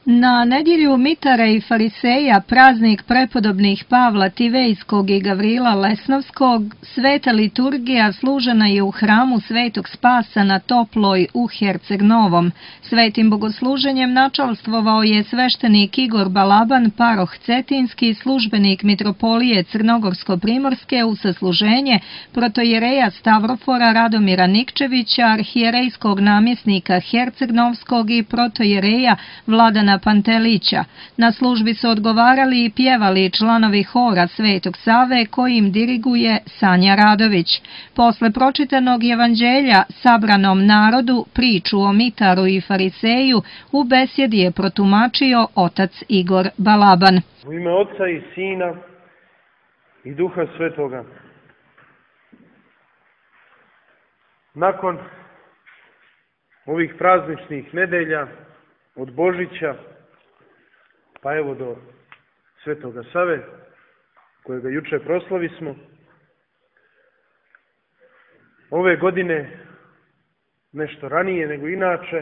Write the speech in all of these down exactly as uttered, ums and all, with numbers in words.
Na nedjelju Mitara i Fariseja, praznik prepodobnih Pavla Tivejskog i Gavrila Lesnovskog, sveta liturgija služena je u hramu Svetog Spasa na Toploj u Herceg Novom. Svetim bogosluženjem načalstvovao je sveštenik Igor Balaban, paroh Cetinski, službenik mitropolije Crnogorsko-Primorske u sasluženje protojereja Stavrofora Radomira Nikčevića, arhijerejskog namjesnika Herceg Novskog i protojereja Vladana Pantelića. Na službi su odgovarali i pjevali članovi hora Svetog Save kojim diriguje Sanja Radović. Posle pročitanog evanđelja sabranom narodu priču o Mitaru i Fariseju u besjedi je protumačio otac Igor Balaban. U ime Oca i Sina i Duha Svetoga. Nakon ovih prazničnih nedelja od Božića pa evo do Svetoga Save, kojega juče proslavi smo, ove godine nešto ranije nego inače,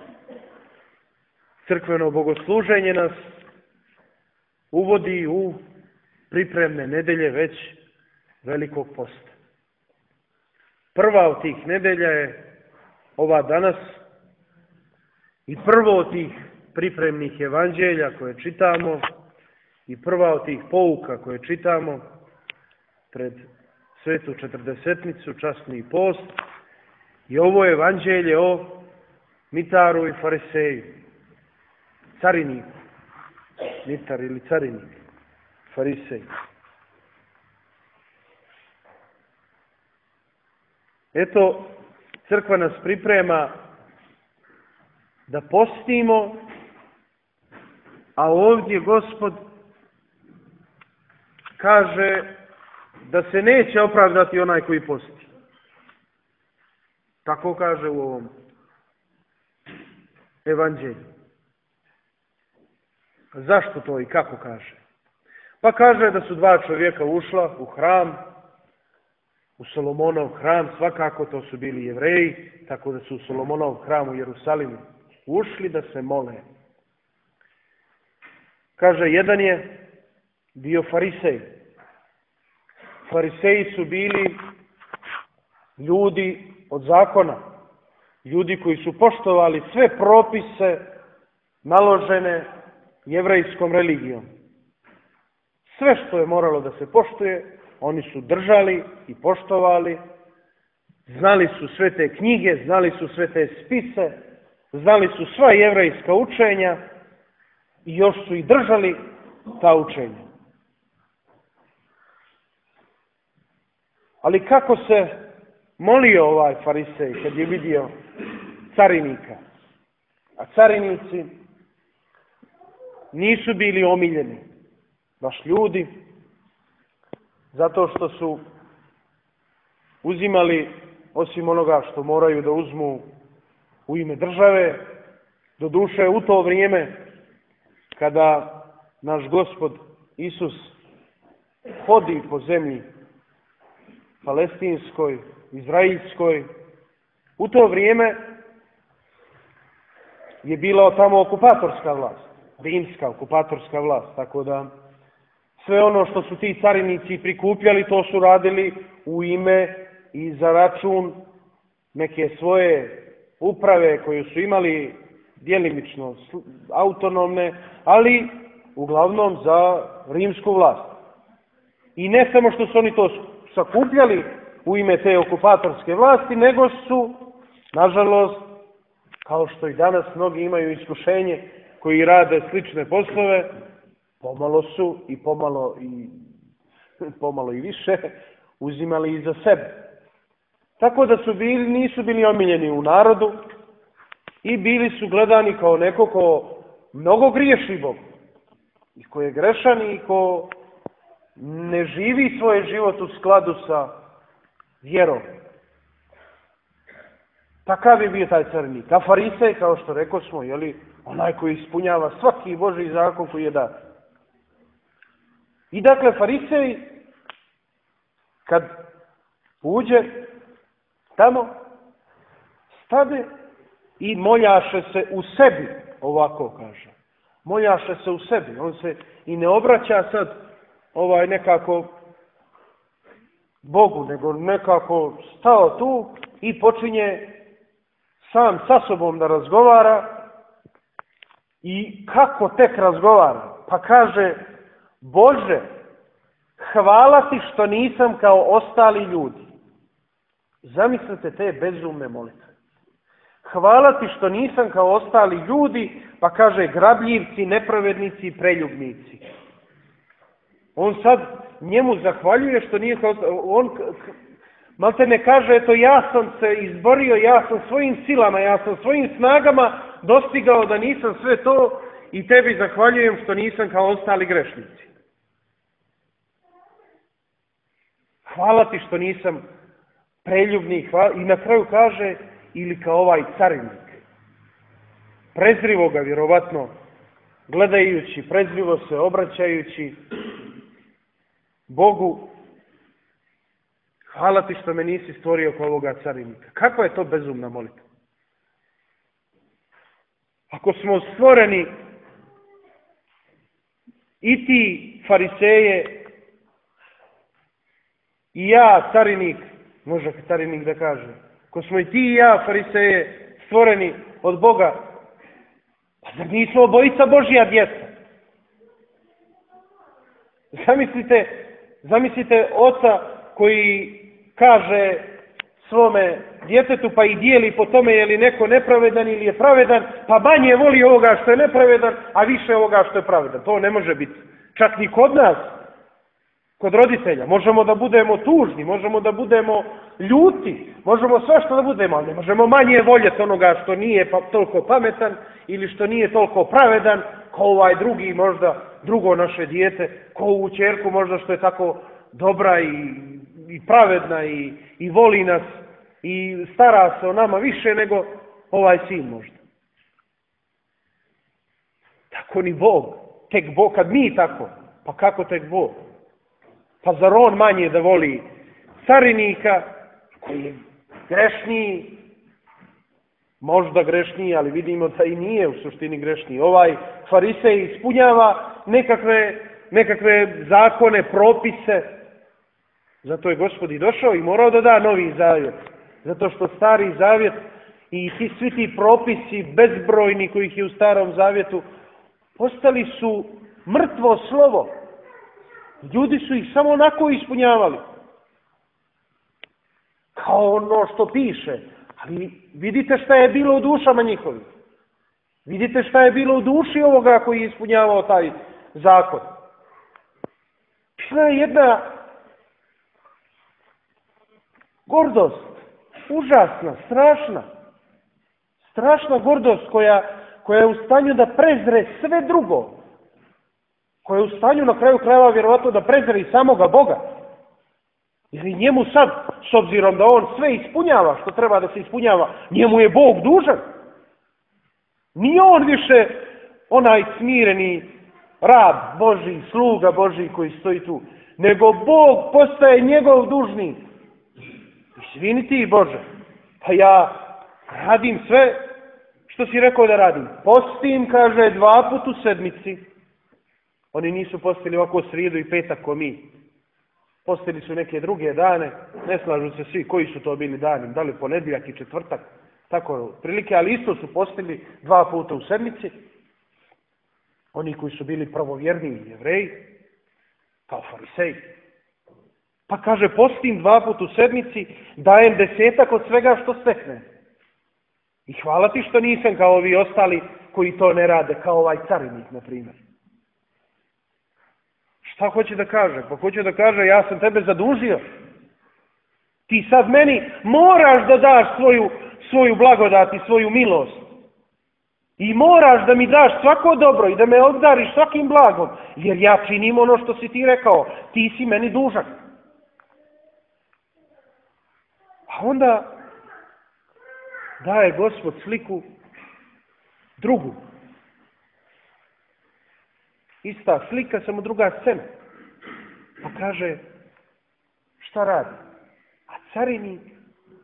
crkveno bogosluženje nas uvodi u pripremne nedelje već Velikog posta. Prva od tih nedelja je ova danas i prvo od tih pripremnih evanđelja koje čitamo i prva od tih pouka koje čitamo pred svetu četrdesetnicu, časni post, i ovo evanđelje o Mitaru i Fariseju, cariniku, Mitar ili carinik, Farisej. Eto, crkva nas priprema da postimo, a ovdje Gospod kaže da se neće opravdati onaj koji posti. Tako kaže u ovom evanđelju. Zašto to i kako kaže? Pa kaže da su dva čovjeka ušla u hram, u Solomonov hram, svakako to su bili Jevreji, tako da su u Solomonov hram u Jerusalimu ušli da se mole. Kaže, jedan je bio Farisej. Fariseji su bili ljudi od zakona, ljudi koji su poštovali sve propise naložene jevrejskom religijom. Sve što je moralo da se poštuje, oni su držali i poštovali, znali su sve te knjige, znali su sve te spise, znali su sva jevrejska učenja i još su i držali ta učenja. Ali kako se molio ovaj Farisej kad je vidio carinika? A carinici nisu bili omiljeni baš ljudi, zato što su uzimali, osim onoga što moraju da uzmu u ime države, doduše u to vrijeme kada naš Gospod Isus hodi po zemlji palestinskoj, izraelskoj, u to vrijeme je bila tamo okupatorska vlast, rimska okupatorska vlast, tako da sve ono što su ti carinici prikupljali, to su radili u ime i za račun neke svoje uprave koje su imali djelimično autonomne, ali uglavnom za rimsku vlast. I ne samo što su oni to sakupljali u ime te okupatorske vlasti, nego su, nažalost, kao što i danas mnogi imaju iskušenje koji rade slične poslove, pomalo su i pomalo i pomalo i više uzimali i za sebe. Tako da su bili, nisu bili omiljeni u narodu i bili su gledani kao neko ko mnogo griješi Bogu i ko je grešan i ko ne živi svoj život u skladu sa vjerom. Takav je bio taj carinik. A Farisej, kao što rekao smo, je li, onaj koji ispunjava svaki Božji zakon koji je dat. I dakle, Farisej, kad uđe tamo, stade i moljaše se u sebi, ovako kaže. moljaše se u sebi. On se i ne obraća sad ovaj nekako Bogu, nego nekako stao tu i počinje sam sa sobom da razgovara. I kako tek razgovara? Pa kaže, Bože, hvala ti što nisam kao ostali ljudi. Zamislite te bezumne molitve. Hvala ti što nisam kao ostali ljudi, pa kaže grabljivci, nepravednici i preljubnici. On sad njemu zahvaljuje što nije kao... On malte ne kaže, eto ja sam se izborio, ja sam svojim silama, ja sam svojim snagama dostigao da nisam sve to i tebi zahvaljujem što nisam kao ostali grešnici. Hvala ti što nisam preljubnik. I na kraju kaže, ili kao ovaj carinik. Prezrivo ga, vjerovatno, gledajući, prezrivo se obraćajući Bogu. Hvala ti što me nisi stvorio kao ovoga carinika. Kakva je to bezumna molitva? Ako smo stvoreni i ti fariseje i ja carinik, može carinik da kaže, ako smo i ti i ja fariseje stvoreni od Boga, pa zar nismo obojica Božja djeca? Zamislite, zamislite oca koji kaže svome djetetu pa i dijeli po tome je li neko nepravedan ili je pravedan, pa manje voli ovoga što je nepravedan, a više ovoga što je pravedan. To ne može biti. Čak ni kod nas, kod roditelja. Možemo da budemo tužni, možemo da budemo ljuti, možemo sve što da budemo, ali ne možemo manje voljeti onoga što nije pa, toliko pametan ili što nije toliko pravedan, kao ovaj drugi možda, drugo naše dijete, kao ovu ćerku možda što je tako dobra i, i pravedna i, i voli nas i stara se o nama više nego ovaj sin možda. Tako ni Bog. Tek Bog, kad mi tako, pa kako tek Bog? Pa zar on manje da voli carinika koji je grešniji, možda grešniji, ali vidimo da i nije u suštini grešniji. Ovaj farisej ispunjava nekakve, nekakve zakone, propise. Zato je Gospod i došao i morao da da novi zavjet. Zato što stari zavjet i ti, svi ti propisi bezbrojni kojih je u starom zavjetu postali su mrtvo slovo. Ljudi su ih samo onako ispunjavali. Kao ono što piše. Ali vidite šta je bilo u dušama njihovih. Vidite šta je bilo u duši ovoga koji je ispunjavao taj zakon. Bila je jedna gordost. Užasna, strašna. Strašna gordost koja, koja je u stanju da prezre sve drugo. Koja je u stanju na kraju krajeva vjerovatno da prezre i samoga Boga. Jer i njemu sad, s obzirom da on sve ispunjava što treba da se ispunjava, njemu je Bog dužan. Nije on više onaj smireni rab Božji, sluga Božji koji stoji tu, nego Bog postaje njegov dužnik. Izvini ti, Bože, pa ja radim sve što si rekao da radim. Postim, kaže, dva put u sedmici. Oni nisu postili ovako srijedu i petak ko mi. Postili su neke druge dane, ne slažu se svi koji su to bili dani, da li ponedjeljak i četvrtak, tako prilike, ali isto su postili dva puta u sedmici. Oni koji su bili pravovjerni Jevreji, kao fariseji. Pa kaže, postim dva puta u sedmici, dajem desetak od svega što stekne. I hvala ti što nisam kao ovi ostali koji to ne rade, kao ovaj carinik, na primjer. Šta hoće da kaže? Pa hoće da kaže, ja sam tebe zadužio. Ti sad meni moraš da daš svoju, svoju blagodat i svoju milost. I moraš da mi daš svako dobro i da me obdariš svakim blagom. Jer ja činim ono što si ti rekao. Ti si meni dužan. A onda daje Gospod sliku drugu. Ista slika, samo druga scena. Pa kaže, šta radi? A carinik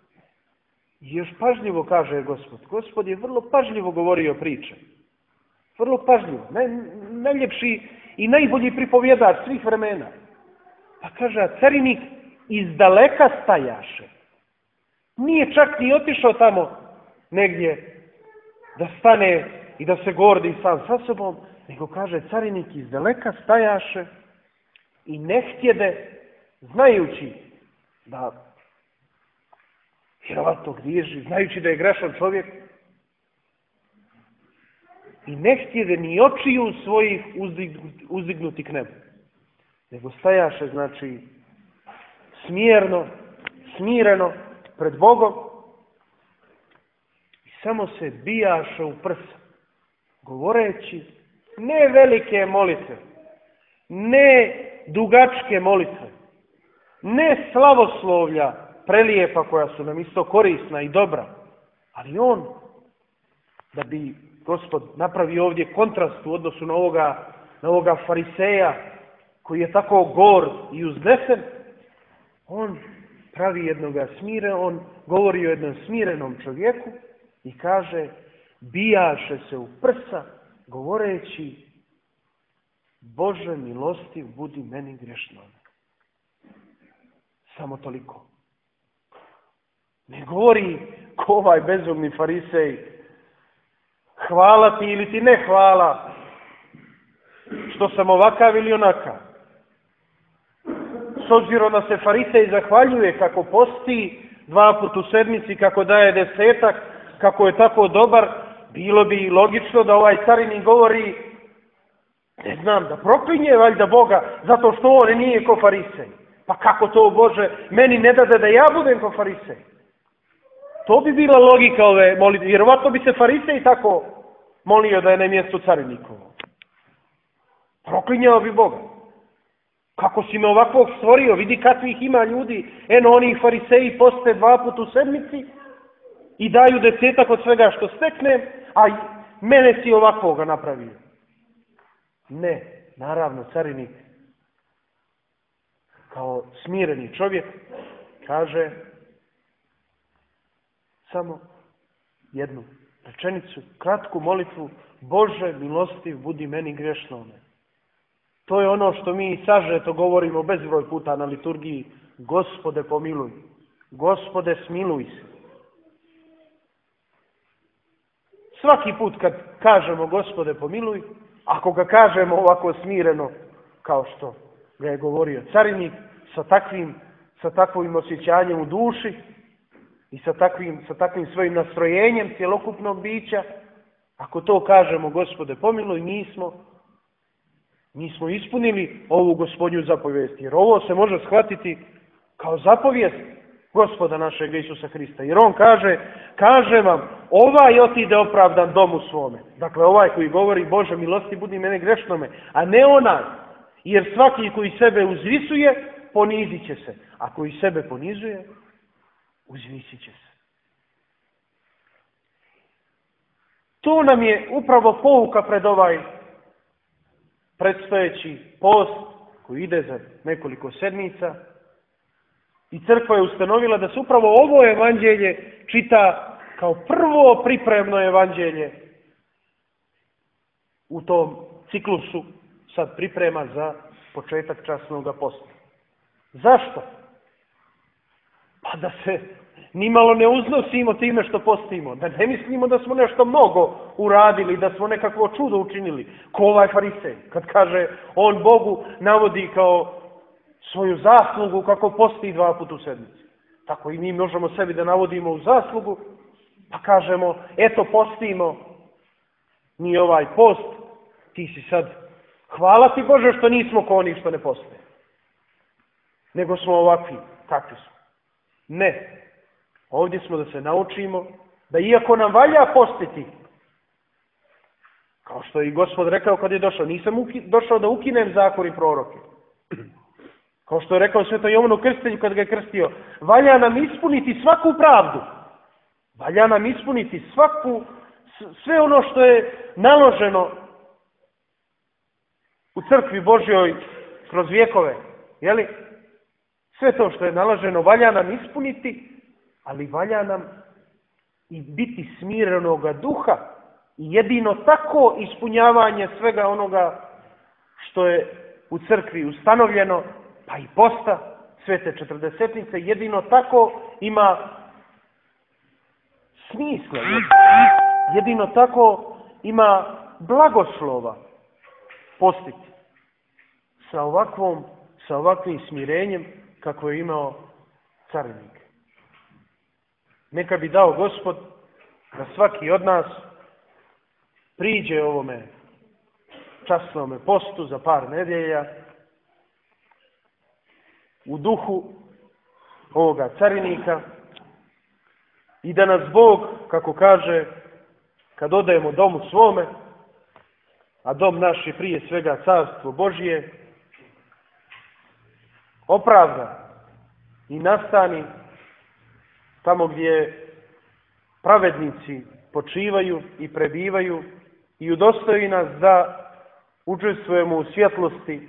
još pažljivo, kaže Gospod. Gospod je vrlo pažljivo govorio priče. Vrlo pažljivo. Naj, najljepši i najbolji pripovjedač svih vremena. Pa kaže, a carinik iz daleka stajaše. Nije čak ni otišao tamo negdje da stane i da se gordi sam sa sobom, nego kaže, carinik iz daleka stajaše i ne htjede, znajući da vjerovatno griješi, znajući da je grešan čovjek, i ne htjede ni očiju svojih uzdignuti, uzdignuti k nebu. Nego stajaše, znači, smjerno, smireno pred Bogom i samo se bijaše u prsa, govoreći ne velike molitve, ne dugačke molitve, ne slavoslovlja prelijepa koja su nam isto korisna i dobra, ali on, da bi Gospod napravio ovdje kontrast u odnosu na ovoga, na ovoga fariseja koji je tako gor i uznesen, on pravi jednoga smire, on govori o jednom smirenom čovjeku i kaže, bijaše se u prsa govoreći, Bože milostiv budi meni grešnom. Samo toliko. Ne govori ko ovaj bezumni farisej, hvala ti ili ti ne hvala, što sam ovakav ili onakav. S obzirom da se farisej zahvaljuje kako posti dva put u sedmici, kako daje desetak, kako je tako dobar, bilo bi logično da ovaj carinik govori, ne znam, da proklinje valjda Boga, zato što on nije ko farisej. Pa kako to, Bože, meni ne dade da ja budem ko farisej? To bi bila logika ove molitve. Vjerovatno bi se farisej tako molio da je na mjestu carinikovo. Proklinjao bi Boga. Kako si me ovakvog stvorio, vidi kakvih ima ljudi. Eno, oni fariseji poste dva put u sedmici i daju desetak od svega što steknem, a mene si ovakvoga napravio. Ne, naravno, carinik kao smireni čovjek kaže samo jednu rečenicu, kratku molitvu, Bože milostiv budi meni grešnome. To je ono što mi sažeto govorimo bezbroj puta na liturgiji, Gospode pomiluj, Gospode smiluj se. Svaki put kad kažemo Gospode pomiluj, ako ga kažemo ovako smireno, kao što ga je govorio carinik, sa takvim, sa takvim osjećanjem u duši i sa takvim, sa takvim svojim nastrojenjem cjelokupnog bića, ako to kažemo Gospode pomiluj, mi smo, mi smo ispunili ovu Gospodnju zapovijest, jer ovo se može shvatiti kao zapovijest Gospoda našeg Isusa Hrista. Jer on kaže, kaže vam, ovaj otide opravdan domu svome. Dakle, ovaj koji govori, Bože milosti budi mene grešnome, a ne onaj. Jer svaki koji sebe uzvisuje, ponizit će se. A koji sebe ponizuje, uzvisit će se. To nam je upravo pouka pred ovaj predstojeći post koji ide za nekoliko sedmica. I crkva je ustanovila da se upravo ovo evanđelje čita kao prvo pripremno evanđelje u tom ciklusu, sad priprema za početak časnog posta. Zašto? Pa da se nimalo ne uznosimo time što postimo, da ne mislimo da smo nešto mnogo uradili, da smo nekakvo čudo učinili, ko ovaj farisej, kad kaže on Bogu navodi kao svoju zaslugu kako posti dva puta u sedmici. Tako i mi možemo sebi da navodimo u zaslugu, pa kažemo, eto postimo, ni ovaj post, ti si sad, hvala ti Bože što nismo ko oni što ne poste. Nego smo ovakvi, kakvi smo. Ne. Ovdje smo da se naučimo da iako nam valja postiti, kao što je i Gospod rekao kad je došao, nisam uki, došao da ukinem zakon i proroke. Kao što je rekao Sveto Jovanu Krstitelju kad ga je krstio, valja nam ispuniti svaku pravdu. Valja nam ispuniti svaku, sve ono što je naloženo u crkvi Božjoj kroz vjekove. Jeli? Sve to što je naloženo valja nam ispuniti, ali valja nam i biti smirenoga duha I jedino tako ispunjavanje svega onoga što je u crkvi ustanovljeno, pa i posta Svete Četrdesetnice, jedino tako ima smisla. Jedino tako ima blagoslova postiti. Sa ovakvom, sa ovakvim smirenjem kako je imao carinik. Neka bi dao Gospod da svaki od nas priđe ovome časnome postu za par nedjelja u duhu ovoga carinika i da nas Bog, kako kaže, kad odajemo domu svome, a dom naš je prije svega carstvo Božije, opravda i nastani tamo gdje pravednici počivaju i prebivaju i udostoji nas da učestvujemo u svjetlosti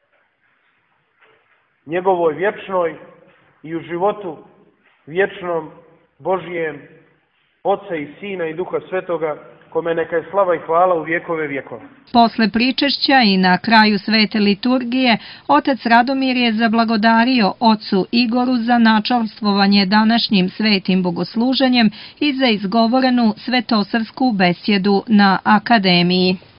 njegovoj vječnoj i u životu vječnom Božijem, Oca i Sina i Duha Svetoga, kome neka je slava i hvala u vjekove vjekova. Posle pričešća i na kraju svete liturgije, otac Radomir je zablagodario ocu Igoru za načalstvovanje današnjim svetim bogosluženjem i za izgovorenu svetosavsku besjedu na akademiji.